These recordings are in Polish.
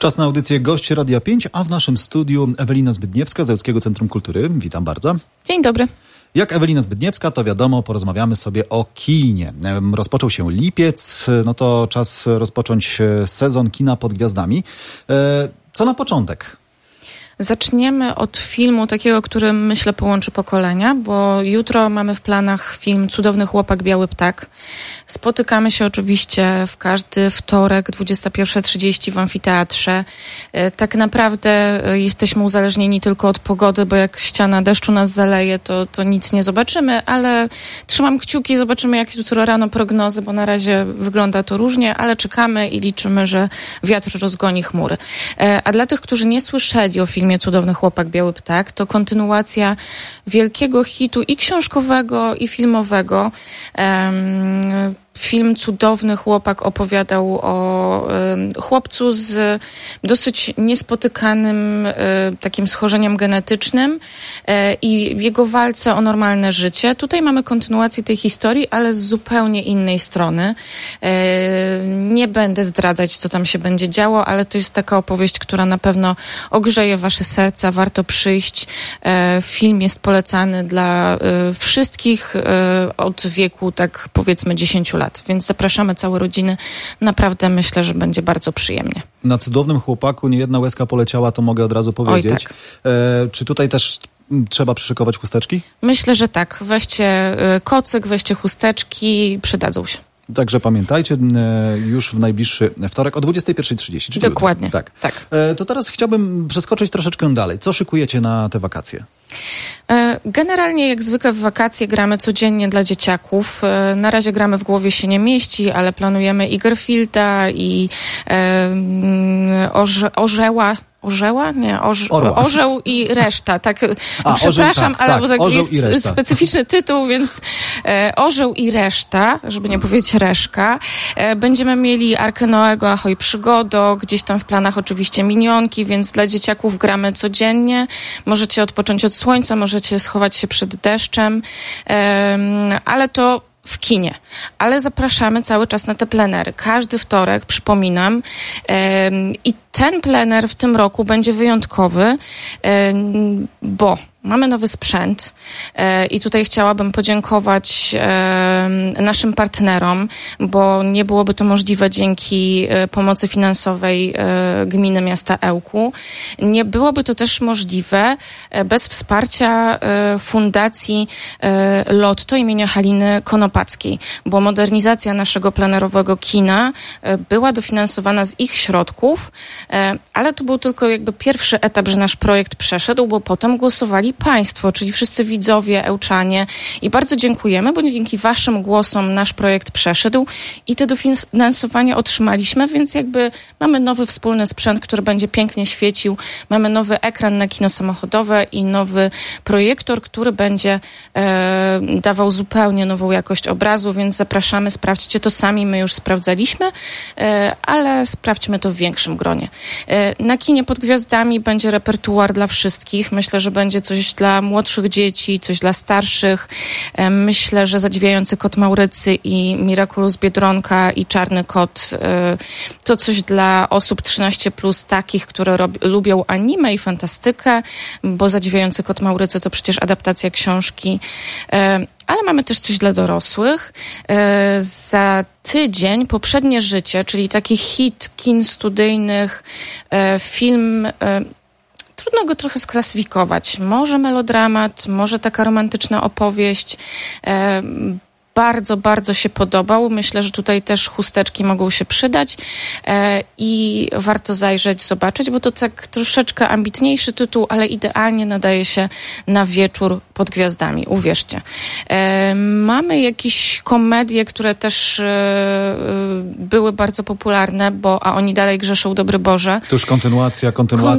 Czas na audycję Gość Radia 5, a w naszym studiu Ewelina Zbydniewska z Ełckiego Centrum Kultury. Witam bardzo. Dzień dobry. Jak Ewelina Zbydniewska, to wiadomo, porozmawiamy sobie o kinie. Rozpoczął się lipiec, no to czas rozpocząć sezon kina pod gwiazdami. Co na początek? Zaczniemy od filmu takiego, który myślę połączy pokolenia, bo jutro mamy w planach film Cudowny chłopak, biały ptak. Spotykamy się oczywiście w każdy wtorek 21:30 w amfiteatrze. Tak naprawdę jesteśmy uzależnieni tylko od pogody, bo jak ściana deszczu nas zaleje, to nic nie zobaczymy, ale trzymam kciuki, zobaczymy jak jutro rano prognozy, bo na razie wygląda to różnie, ale czekamy i liczymy, że wiatr rozgoni chmury. A dla tych, którzy nie słyszeli o filmie Cudowny chłopak, biały ptak, to kontynuacja wielkiego hitu i książkowego, i filmowego. Film Cudowny chłopak opowiadał o chłopcu z dosyć niespotykanym takim schorzeniem genetycznym i jego walce o normalne życie. Tutaj mamy kontynuację tej historii, ale z zupełnie innej strony. Nie będę zdradzać, co tam się będzie działo, ale to jest taka opowieść, która na pewno ogrzeje wasze serca. Warto przyjść. Film jest polecany dla wszystkich od wieku, tak powiedzmy 10 lat. Więc zapraszamy całe rodziny. Naprawdę myślę, że będzie bardzo przyjemnie. Na Cudownym chłopaku nie jedna łezka poleciała, to mogę od razu powiedzieć. Oj, tak. Czy tutaj też trzeba przyszykować chusteczki? Myślę, że tak. Weźcie kocyk, weźcie chusteczki, przydadzą się. Także pamiętajcie, już w najbliższy wtorek o 21:30. Dokładnie. Jutro. Tak. To teraz chciałbym przeskoczyć troszeczkę dalej. Co szykujecie na te wakacje? Generalnie jak zwykle w wakacje gramy codziennie dla dzieciaków. Na razie gramy W głowie się nie mieści, ale planujemy i Garfielda, i Orzeł i reszta. Tak, przepraszam, ale bo tak jest specyficzny tytuł, więc Orzeł i reszta, żeby nie powiedzieć reszka. Będziemy mieli Arkę Noego, Ahoj Przygodo, gdzieś tam w planach oczywiście Minionki, więc dla dzieciaków gramy codziennie. Możecie odpocząć od słońca, możecie schować się przed deszczem, ale to w kinie. Ale zapraszamy cały czas na te plenery. Każdy wtorek, przypominam, i ten plener w tym roku będzie wyjątkowy, bo mamy nowy sprzęt i tutaj chciałabym podziękować naszym partnerom, bo nie byłoby to możliwe dzięki pomocy finansowej gminy miasta Ełku. Nie byłoby to też możliwe bez wsparcia Fundacji Lotto imienia Haliny Konopackiej, bo modernizacja naszego plenerowego kina była dofinansowana z ich środków, ale to był tylko jakby pierwszy etap, że nasz projekt przeszedł, bo potem głosowali państwo, czyli wszyscy widzowie, ełczanie, i bardzo dziękujemy, bo dzięki waszym głosom nasz projekt przeszedł i te dofinansowanie otrzymaliśmy, więc jakby mamy nowy wspólny sprzęt, który będzie pięknie świecił, mamy nowy ekran na kino samochodowe i nowy projektor, który będzie dawał zupełnie nową jakość obrazu, więc zapraszamy, sprawdźcie to sami, my już sprawdzaliśmy, ale sprawdźmy to w większym gronie. Na kinie pod gwiazdami będzie repertuar dla wszystkich. Myślę, że będzie coś dla młodszych dzieci, coś dla starszych. Myślę, że Zadziwiający kot Maurycy i Miraculous Biedronka i Czarny kot to coś dla osób 13+, takich, które lubią anime i fantastykę, bo Zadziwiający kot Maurycy to przecież adaptacja książki. Ale mamy też coś dla dorosłych. Za tydzień Poprzednie życie, czyli taki hit kin studyjnych, film, trudno go trochę sklasyfikować. Może melodramat, może taka romantyczna opowieść. Bardzo, bardzo się podobał. Myślę, że tutaj też chusteczki mogą się przydać i warto zajrzeć, zobaczyć, bo to tak troszeczkę ambitniejszy tytuł, ale idealnie nadaje się na wieczór pod gwiazdami, uwierzcie. Mamy jakieś komedie, które też były bardzo popularne, a oni dalej grzeszą, dobry Boże. To już kontynuacja.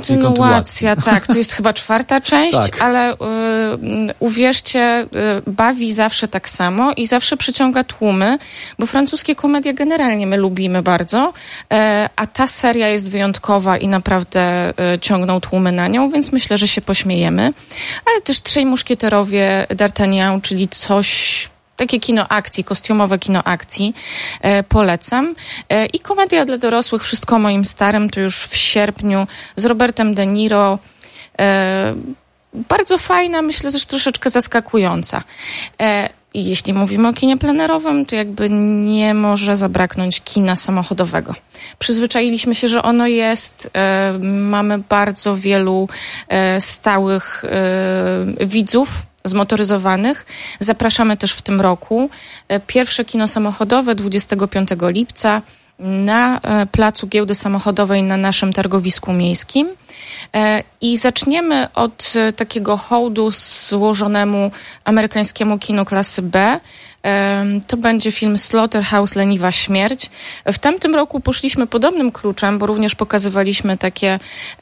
Tak, to jest chyba 4. część, tak. Ale uwierzcie, bawi zawsze tak samo i zawsze przyciąga tłumy, bo francuskie komedie generalnie my lubimy bardzo, a ta seria jest wyjątkowa i naprawdę ciągną tłumy na nią, więc myślę, że się pośmiejemy. Ale też Trzej muszkieterowie D'Artagnan, czyli coś takie kino akcji, kostiumowe kino akcji, polecam. I komedia dla dorosłych, Wszystko o moim starym, to już w sierpniu, z Robertem De Niro. Bardzo fajna, myślę też troszeczkę zaskakująca. I jeśli mówimy o kinie plenerowym, to jakby nie może zabraknąć kina samochodowego. Przyzwyczailiśmy się, że ono jest. Mamy bardzo wielu stałych widzów zmotoryzowanych. Zapraszamy też w tym roku. Pierwsze kino samochodowe 25 lipca na placu Giełdy Samochodowej na naszym targowisku miejskim. I zaczniemy od takiego hołdu złożonemu amerykańskiemu kinu klasy B. To będzie film Slaughterhouse – Leniwa śmierć. W tamtym roku poszliśmy podobnym kluczem, bo również pokazywaliśmy takie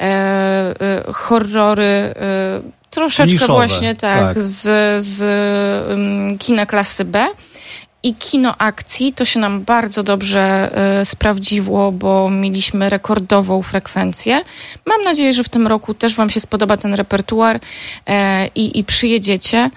horrory troszeczkę niszowe, właśnie tak. z kina klasy B. I kino akcji to się nam bardzo dobrze sprawdziło, bo mieliśmy rekordową frekwencję. Mam nadzieję, że w tym roku też wam się spodoba ten repertuar i przyjedziecie.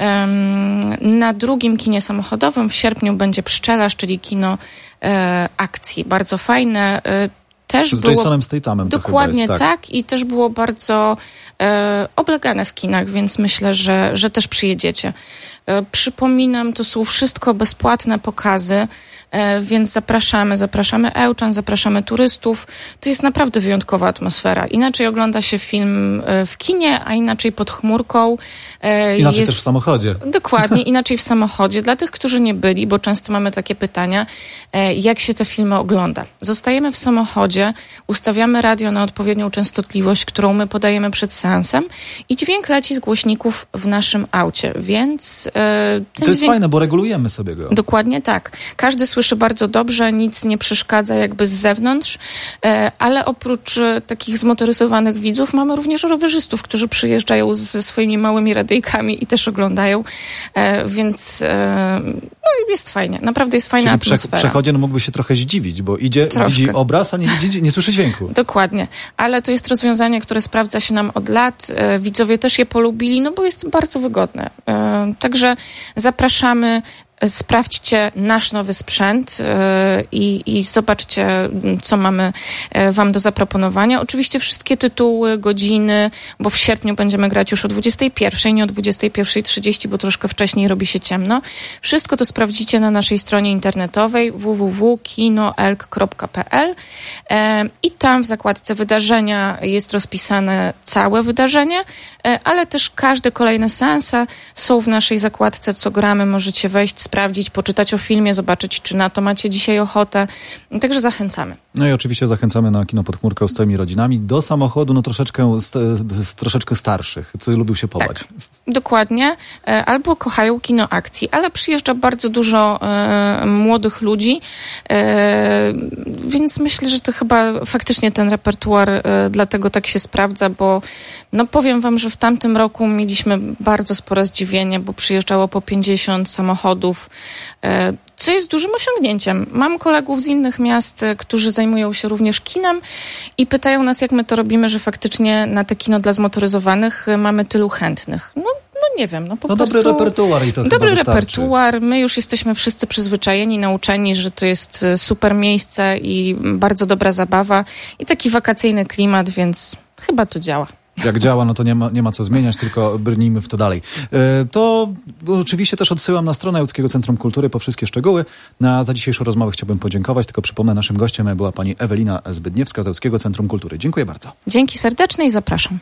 Na drugim kinie samochodowym w sierpniu będzie Pszczelarz, czyli kino akcji. Bardzo fajne. Też z Jasonem Stathamem. Dokładnie tak. I też było bardzo oblegane w kinach, więc myślę, że też przyjedziecie. Przypominam, to są wszystko bezpłatne pokazy, więc zapraszamy Ełczan, zapraszamy turystów. To jest naprawdę wyjątkowa atmosfera. Inaczej ogląda się film w kinie, a inaczej pod chmurką. Inaczej też w samochodzie. Dokładnie, inaczej w samochodzie. Dla tych, którzy nie byli, bo często mamy takie pytania, jak się te filmy ogląda. Zostajemy w samochodzie, ustawiamy radio na odpowiednią częstotliwość, którą my podajemy przed seansem i dźwięk leci z głośników w naszym aucie, więc to jest fajne, bo regulujemy sobie go. Dokładnie tak. Każdy słyszy bardzo dobrze, nic nie przeszkadza jakby z zewnątrz, ale oprócz takich zmotoryzowanych widzów mamy również rowerzystów, którzy przyjeżdżają ze swoimi małymi radyjkami i też oglądają, więc no jest fajnie. Naprawdę jest fajna atmosfera. Przechodzień mógłby się trochę zdziwić, bo widzi obraz, a nie słyszy dźwięku. Dokładnie. Ale to jest rozwiązanie, które sprawdza się nam od lat. Widzowie też je polubili, no bo jest bardzo wygodne. Także zapraszamy, sprawdźcie nasz nowy sprzęt i zobaczcie, co mamy wam do zaproponowania. Oczywiście wszystkie tytuły, godziny, bo w sierpniu będziemy grać już o 21, nie o 21:30, bo troszkę wcześniej robi się ciemno. Wszystko to sprawdzicie na naszej stronie internetowej www.kinoelk.pl i tam w zakładce wydarzenia jest rozpisane całe wydarzenie, ale też każde kolejne seanse są w naszej zakładce, co gramy, możecie wejść, sprawdzić, poczytać o filmie, zobaczyć, czy na to macie dzisiaj ochotę. Także zachęcamy. No i oczywiście zachęcamy na kino pod chmurką z całymi rodzinami do samochodu, no troszeczkę starszych, co lubił się pobać. Tak, dokładnie. Albo kochają kino akcji, ale przyjeżdża bardzo dużo młodych ludzi, więc myślę, że to chyba faktycznie ten repertuar dlatego tak się sprawdza, bo no powiem wam, że w tamtym roku mieliśmy bardzo spore zdziwienie, bo przyjeżdżało po 50 samochodów, co jest dużym osiągnięciem. Mam kolegów z innych miast, którzy zajmują się również kinem i pytają nas, jak my to robimy, że faktycznie na te kino dla zmotoryzowanych mamy tylu chętnych. No nie wiem, po prostu... Dobry repertuar i to dobry repertuar. My już jesteśmy wszyscy przyzwyczajeni, nauczeni, że to jest super miejsce i bardzo dobra zabawa i taki wakacyjny klimat, więc chyba to działa. Jak działa, no to nie ma co zmieniać, tylko brnijmy w to dalej. To oczywiście też odsyłam na stronę Łódzkiego Centrum Kultury po wszystkie szczegóły. Za dzisiejszą rozmowę chciałbym podziękować, tylko przypomnę, naszym gościem była pani Ewelina Zbydniewska z Łódzkiego Centrum Kultury. Dziękuję bardzo. Dzięki serdeczne i zapraszam.